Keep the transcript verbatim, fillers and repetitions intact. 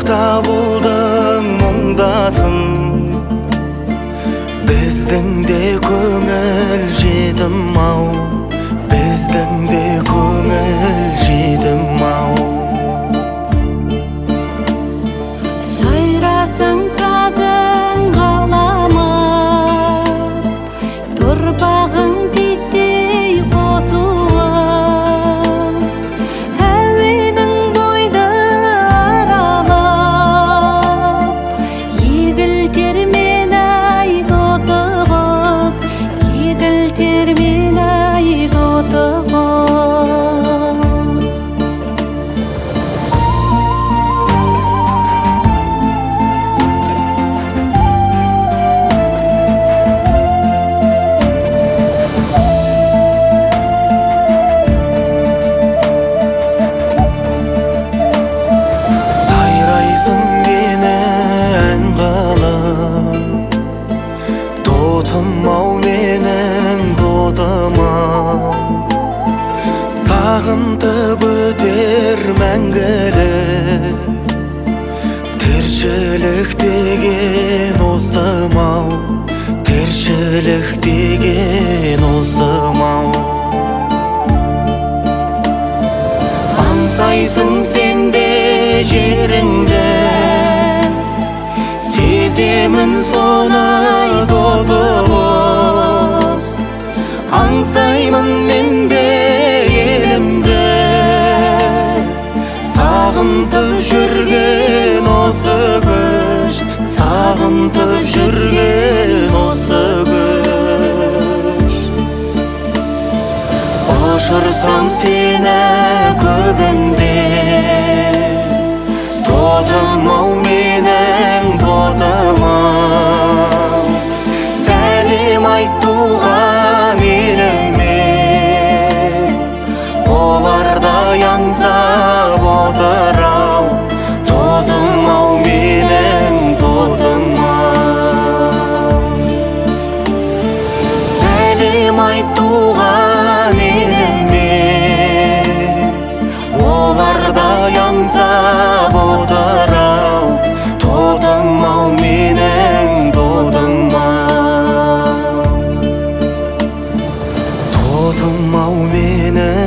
табылдың мұңдасың, біздің де көңіл жетім-ау, біздің де көңіл жетім-ау. Сайрасың сазың қалама, тұрпағың титтей қосуыз, әуенің бойды аралап, егілтер мен ай тотығыз, егілтер мен ай тотығыз. Сайрайсың мені ән қылып, тотым-ау менің тотым-ау, сағынтып өтер мәңгілік, тіршілік деген осы-мау, тіршілік деген осы-мау. Аңсайсың сен де жеріңді, сеземін соны тотығыз, аңсаймын мен де елімді, сағынтып жүрген осы күш, сағынтып жүрген осы күш. Ұшырсам сені көгімде, тотым-ау менің тотым-ау, сәлем айт туған еліме, олардай аңсап отыр-ау, тотым-ау менің тотым-ау. Сәлем айт туған еліме, олардай аңсап отыр-ау, тотым-ау менің тотым-ау, тотым-ау менің